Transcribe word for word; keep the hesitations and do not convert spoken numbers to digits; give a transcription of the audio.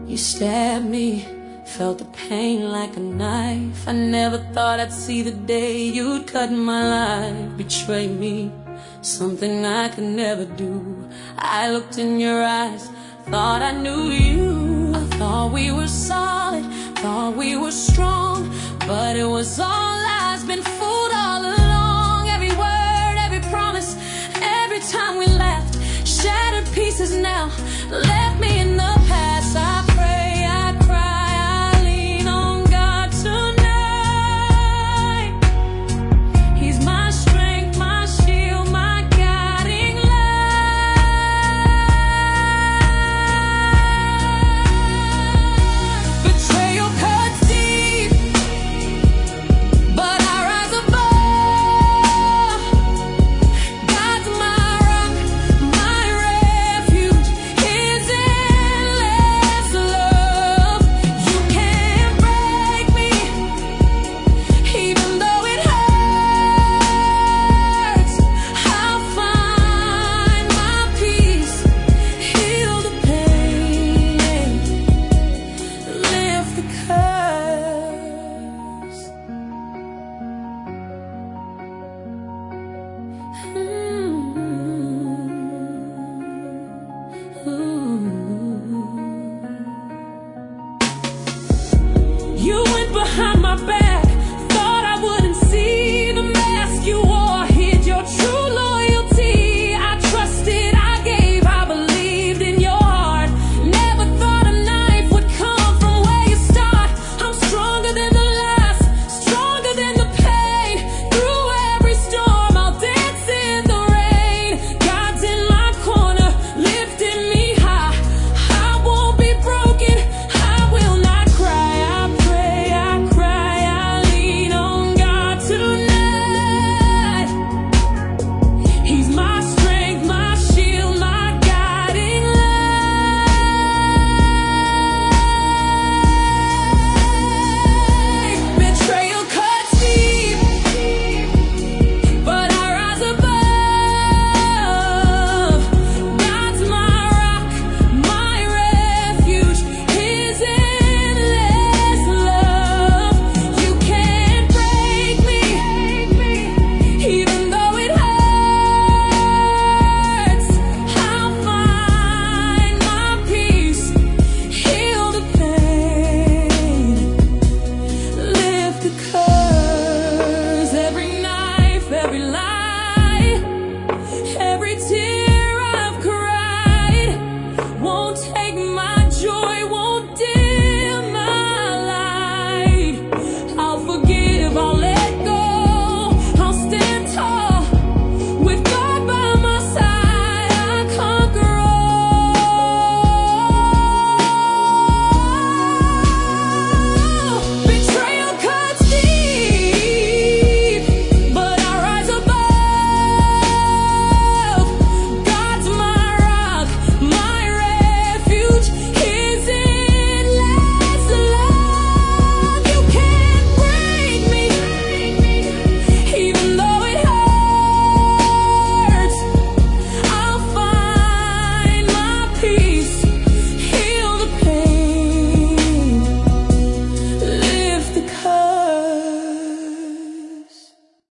You stabbed me, felt the pain like a knife. I never thought I'd see the day you'd cut my life. Betray me, something I could never do. I looked in your eyes, thought I knew you. I thought we were solid, thought we were strong, but it was all lies, been fooled all along. Every word, every promise, every time we left, shattered pieces now, left me in the past. I pray, I cry, I lean on God tonight. He's my strength, my shield, my guiding light. Betrayal cuts deep, but I rise above. God's my rock, my refuge, His endless love. You can't break me, even though it hurts. I'll find my peace, heal the pain, lift the curse. You went behind my back, thought I wouldn't see the mask you wore, hid your true loyalty. I trusted, I gave, I believed in your heart. Never thought a knife would come from where you start. I'm stronger than the last, stronger than the pain. Through every storm, I'll dance in the rain. God's in my corner, lifting me high. I won't be broken, I will not cry. I pray, I cry, I lean on God tonight. He's my strength, my shield, my guiding light. Betrayal cuts deep, but I rise above. God's my rock, my refuge, His endless love. You can't break me, even though it hurts. I'll find my peace, heal the pain, lift the curse. Every knife, every lie, every tear I've cried won't take my joy, won't